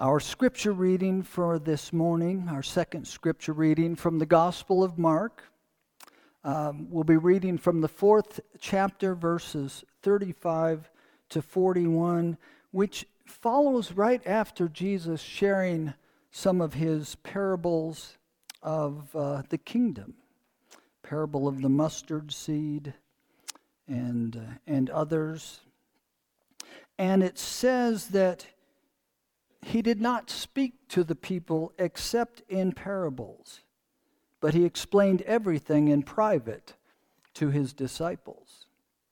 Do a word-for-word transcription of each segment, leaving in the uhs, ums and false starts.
Our scripture reading for this morning, our second scripture reading from the Gospel of Mark. Um, we'll be reading from the fourth chapter, verses thirty-five to forty-one, which follows right after Jesus sharing some of his parables of uh, the kingdom. Parable of the mustard seed and, uh, and others. And it says that he did not speak to the people except in parables, but he explained everything in private to his disciples.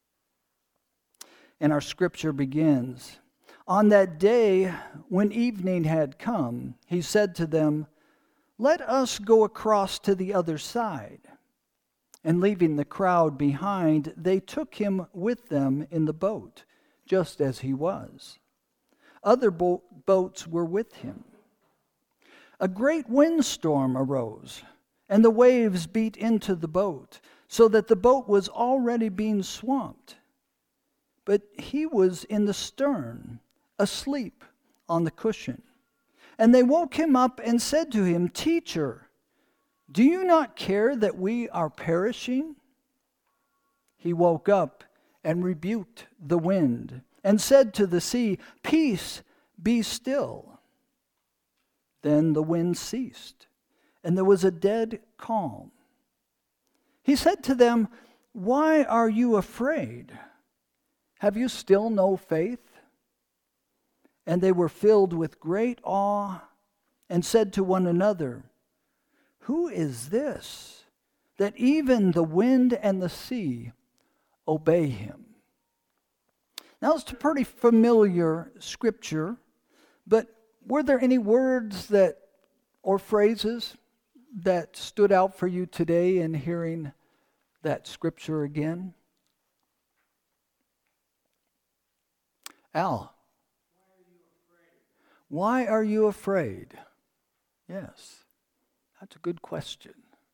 And our scripture begins, "On that day when evening had come, he said to them, 'Let us go across to the other side.' And leaving the crowd behind, they took him with them in the boat, just as he was. Other bo- boats were with him. A great windstorm arose, and the waves beat into the boat, so that the boat was already being swamped. But he was in the stern, asleep on the cushion. And they woke him up and said to him, 'Teacher, do you not care that we are perishing?' He woke up and rebuked the wind and said to the sea, 'Peace, be still.' Then the wind ceased, and there was a dead calm. He said to them, 'Why are you afraid? Have you still no faith?' And they were filled with great awe and said to one another, 'Who is this, that even the wind and the sea obey him?'" Now, it's a pretty familiar scripture, but were there any words that or phrases that stood out for you today in hearing that scripture again? Al? Why are you afraid? Yes, that's a good question.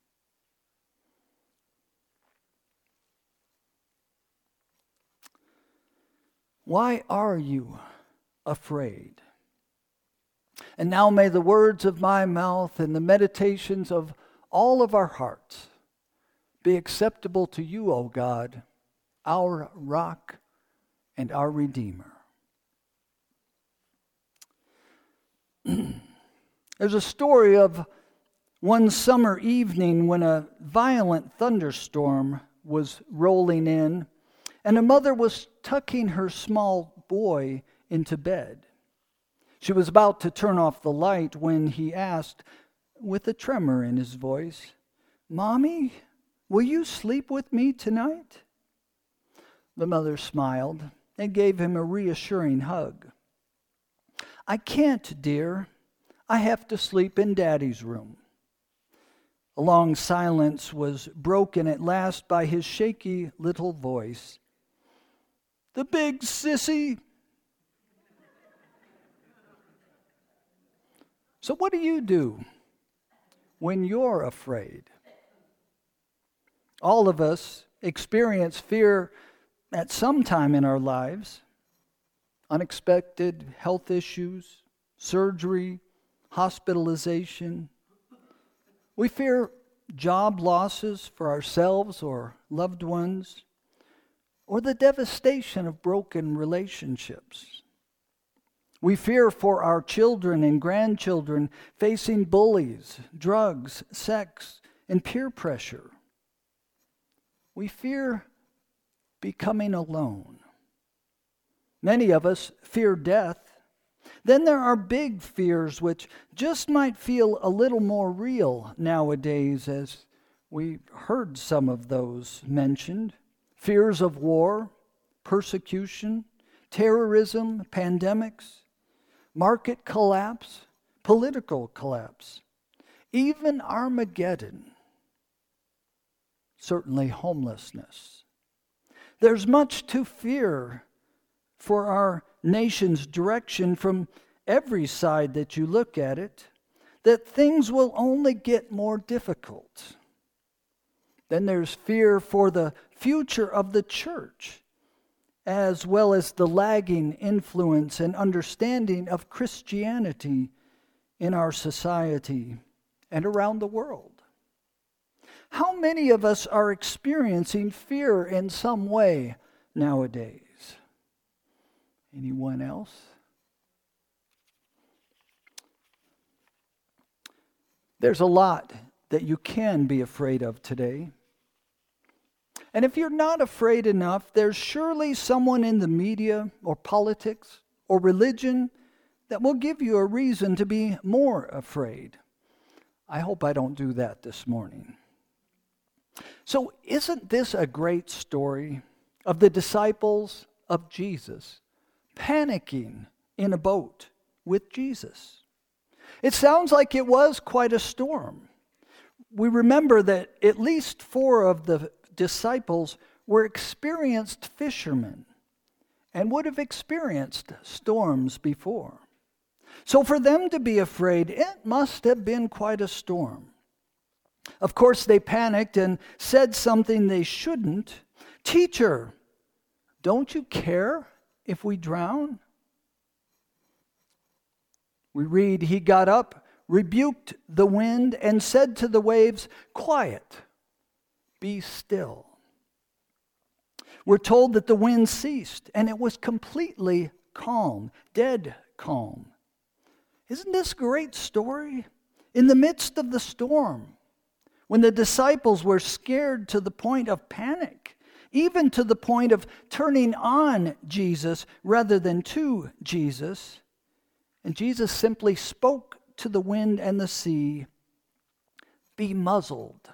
Why are you afraid? And now may the words of my mouth and the meditations of all of our hearts be acceptable to you, O God, our rock and our Redeemer. There's a story of one summer evening when a violent thunderstorm was rolling in, and a mother was tucking her small boy into bed. She was about to turn off the light when he asked, with a tremor in his voice, "Mommy, will you sleep with me tonight?" The mother smiled and gave him a reassuring hug. "I can't, dear. I have to sleep in Daddy's room." A long silence was broken at last by his shaky little voice. "The big sissy." So what do you do when you're afraid? All of us experience fear at some time in our lives. Unexpected health issues, surgery, hospitalization. We fear job losses for ourselves or loved ones, or the devastation of broken relationships. We fear for our children and grandchildren facing bullies, drugs, sex, and peer pressure. We fear becoming alone. Many of us fear death. Then there are big fears which just might feel a little more real nowadays, as we heard some of those mentioned. Fears of war, persecution, terrorism, pandemics, market collapse, political collapse, even Armageddon, certainly homelessness. There's much to fear for our nation's direction from every side that you look at it, that things will only get more difficult. Then there's fear for the future of the church as well as the lagging influence and understanding of Christianity in our society and around the world. How many of us are experiencing fear in some way nowadays? Anyone else? There's a lot that you can be afraid of today. And if you're not afraid enough, there's surely someone in the media or politics or religion that will give you a reason to be more afraid. I hope I don't do that this morning. So isn't this a great story of the disciples of Jesus panicking in a boat with Jesus? It sounds like it was quite a storm. We remember that at least four of the disciples were experienced fishermen and would have experienced storms before. So for them to be afraid, it must have been quite a storm. Of course, they panicked and said something they shouldn't. "Teacher, don't you care if we drown?" We read, "He got up, rebuked the wind, and said to the waves, 'Quiet, be still.'" We're told that the wind ceased, and it was completely calm, dead calm. Isn't this a great story? In the midst of the storm, when the disciples were scared to the point of panic, even to the point of turning on Jesus rather than to Jesus, and Jesus simply spoke to the wind and the sea, "Be muzzled,"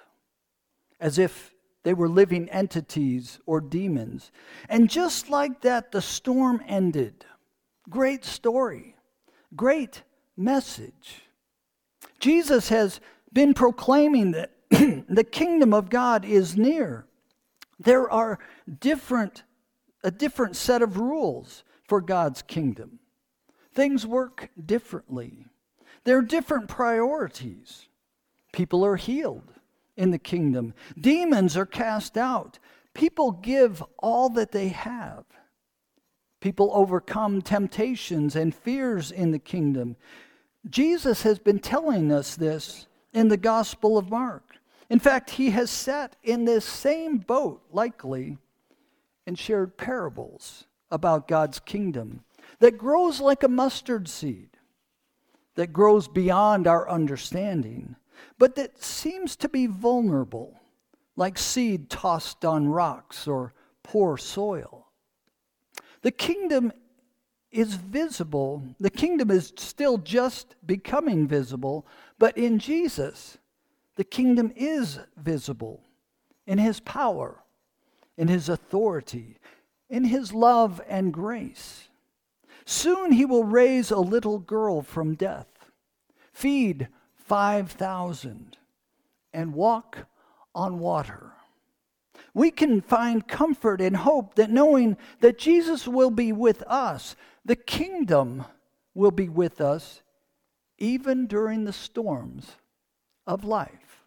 as if they were living entities or demons. And just like that, the storm ended. Great story. Great message. Jesus has been proclaiming that the kingdom of God is near. There are different, a different set of rules for God's kingdom. Things work differently. There are different priorities. People are healed in the kingdom. Demons are cast out. People give all that they have. People overcome temptations and fears in the kingdom. Jesus has been telling us this in the Gospel of Mark. In fact, he has sat in this same boat, likely, and shared parables about God's kingdom that grows like a mustard seed, that grows beyond our understanding, but that seems to be vulnerable, like seed tossed on rocks or poor soil. The kingdom is visible. The kingdom is still just becoming visible, but in Jesus, the kingdom is visible in his power, in his authority, in his love and grace. Soon he will raise a little girl from death, feed five thousand, and walk on water. We can find comfort and hope that knowing that Jesus will be with us, the kingdom will be with us even during the storms of life.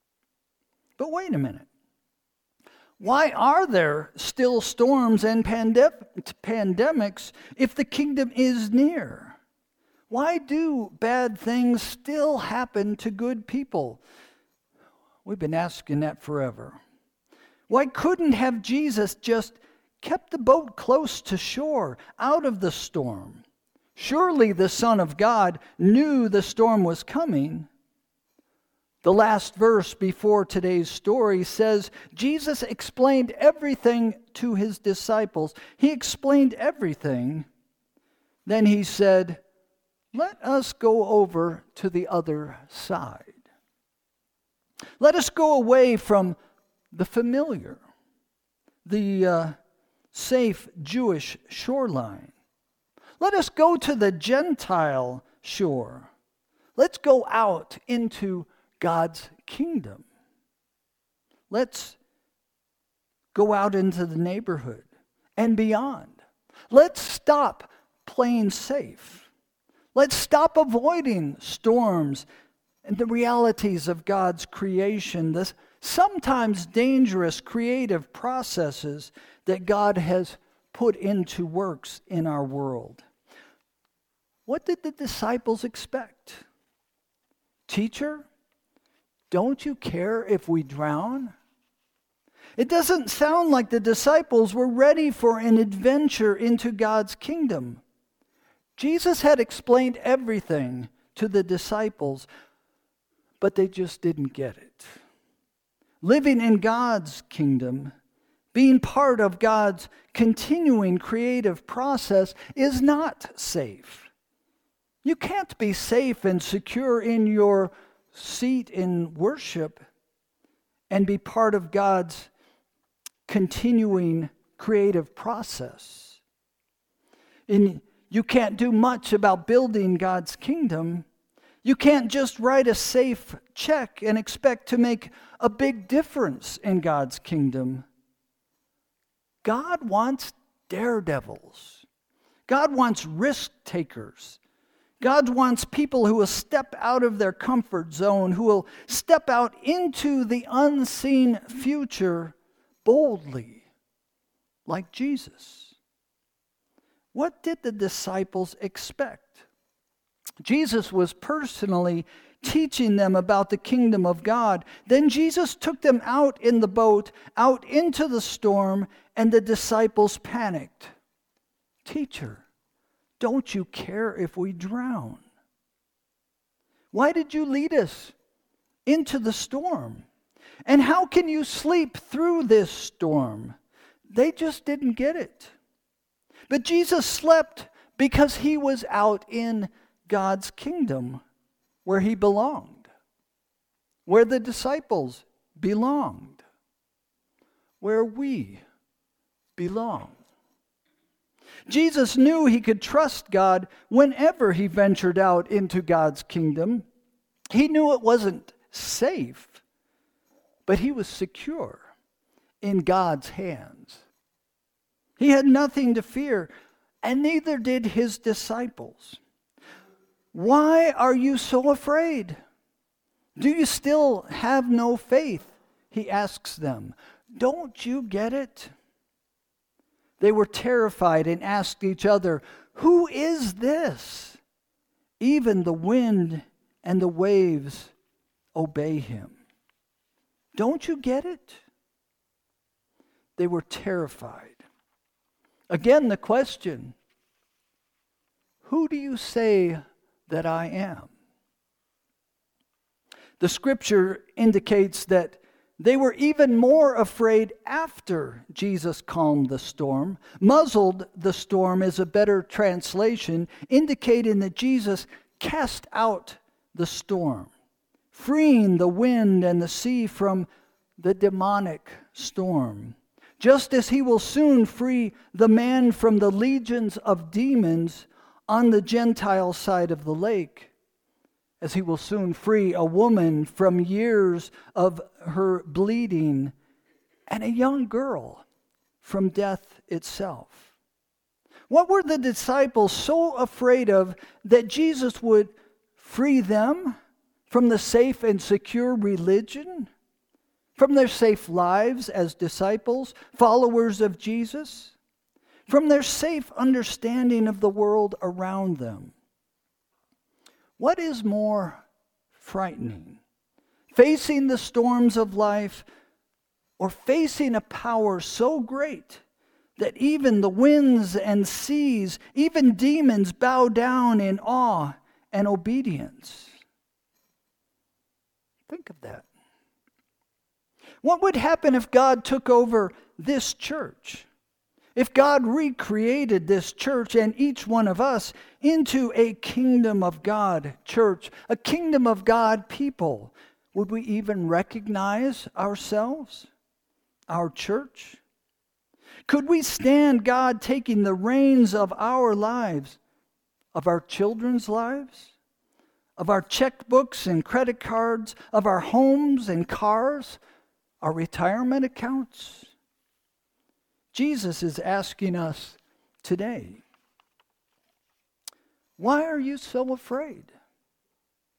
But wait a minute. Why are there still storms and pandem- pandemics if the kingdom is near? Why do bad things still happen to good people? We've been asking that forever. Why couldn't have Jesus just kept the boat close to shore, out of the storm? Surely the Son of God knew the storm was coming. The last verse before today's story says, Jesus explained everything to his disciples. He explained everything. Then he said, "Let us go over to the other side. Let us go away from the familiar, the uh, safe Jewish shoreline. Let us go to the Gentile shore. Let's go out into God's kingdom. Let's go out into the neighborhood and beyond. Let's stop playing safe. Let's stop avoiding storms and the realities of God's creation, the sometimes dangerous creative processes that God has put into works in our world. What did the disciples expect? Teacher, don't you care if we drown? It doesn't sound like the disciples were ready for an adventure into God's kingdom. Jesus had explained everything to the disciples, but they just didn't get it. Living in God's kingdom, being part of God's continuing creative process, is not safe. You can't be safe and secure in your seat in worship and be part of God's continuing creative process. And you can't do much about building God's kingdom. You can't just write a safe check and expect to make a big difference in God's kingdom. God wants daredevils. God wants risk takers. God wants people who will step out of their comfort zone, who will step out into the unseen future boldly, like Jesus. What did the disciples expect? Jesus was personally teaching them about the kingdom of God. Then Jesus took them out in the boat, out into the storm, and the disciples panicked. Teacher, don't you care if we drown? Why did you lead us into the storm? And how can you sleep through this storm? They just didn't get it. But Jesus slept because he was out in God's kingdom where he belonged, where the disciples belonged, where we belong. Jesus knew he could trust God whenever he ventured out into God's kingdom. He knew it wasn't safe, but he was secure in God's hands. He had nothing to fear, and neither did his disciples. Why are you so afraid? Do you still have no faith? He asks them. Don't you get it? They were terrified and asked each other, who is this? Even the wind and the waves obey him. Don't you get it? They were terrified. Again, the question, who do you say that I am? The scripture indicates that they were even more afraid after Jesus calmed the storm. Muzzled the storm is a better translation, indicating that Jesus cast out the storm, freeing the wind and the sea from the demonic storm. Just as he will soon free the man from the legions of demons on the Gentile side of the lake, as he will soon free a woman from years of her bleeding and a young girl from death itself. What were the disciples so afraid of that Jesus would free them from the safe and secure religion, from their safe lives as disciples, followers of Jesus, from their safe understanding of the world around them? What is more frightening? Facing the storms of life, or facing a power so great that even the winds and seas, even demons bow down in awe and obedience? Think of that. What would happen if God took over this church? If God recreated this church and each one of us into a kingdom of God church, a kingdom of God people, would we even recognize ourselves, our church? Could we stand God taking the reins of our lives, of our children's lives, of our checkbooks and credit cards, of our homes and cars, our retirement accounts? Jesus is asking us today, why are you so afraid?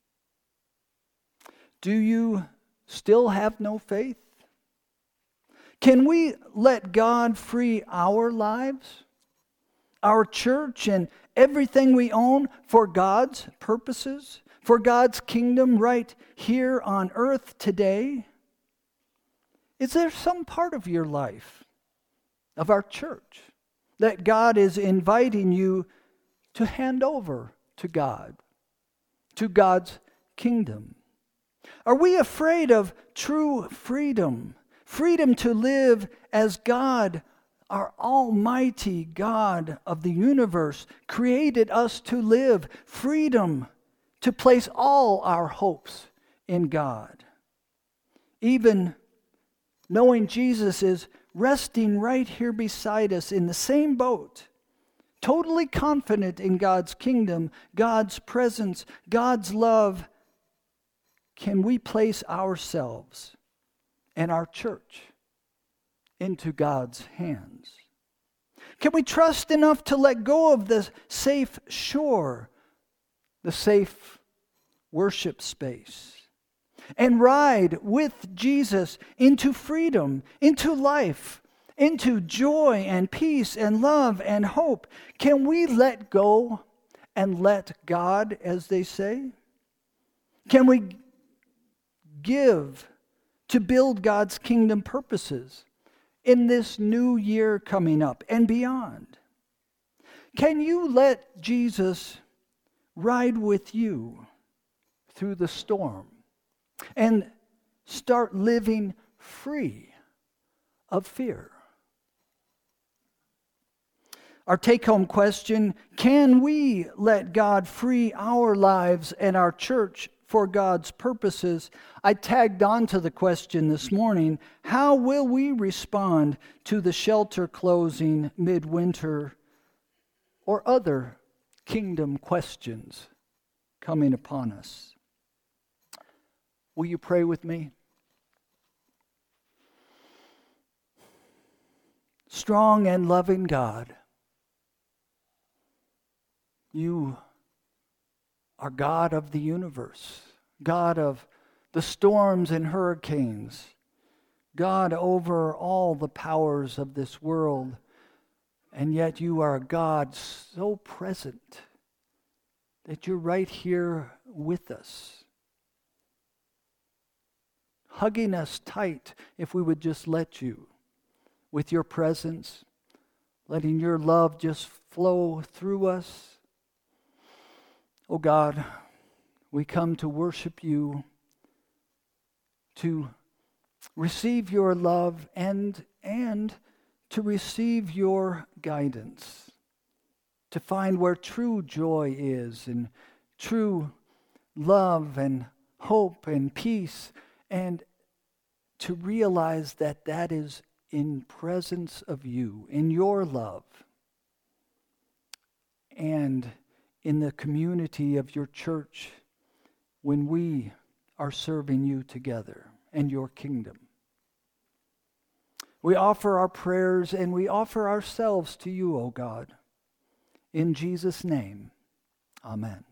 Do you still have no faith? Can we let God free our lives, our church, and everything we own for God's purposes, for God's kingdom right here on earth today? Is there some part of your life, of our church, that God is inviting you to hand over to God, to God's kingdom? Are we afraid of true freedom? Freedom to live as God, our almighty God of the universe, created us to live. Freedom to place all our hopes in God. Even knowing Jesus is resting right here beside us in the same boat, totally confident in God's kingdom, God's presence, God's love, can we place ourselves and our church into God's hands? Can we trust enough to let go of the safe shore, the safe worship space, and ride with Jesus into freedom, into life, into joy and peace and love and hope? Can we let go and let God, as they say? Can we give to build God's kingdom purposes in this new year coming up and beyond? Can you let Jesus ride with you through the storm and start living free of fear? Our take-home question: can we let God free our lives and our church for God's purposes? I tagged on to the question this morning: how will we respond to the shelter closing midwinter or other kingdom questions coming upon us? Will you pray with me? Strong and loving God, you are God of the universe, God of the storms and hurricanes, God over all the powers of this world, and yet you are a God so present that you're right here with us, hugging us tight if we would just let you, with your presence, letting your love just flow through us. Oh God, we come to worship you, to receive your love and, and to receive your guidance, to find where true joy is and true love and hope and peace, and to realize that that is in presence of you, in your love, and in the community of your church when we are serving you together and your kingdom. We offer our prayers and we offer ourselves to you, O God. In Jesus' name, amen.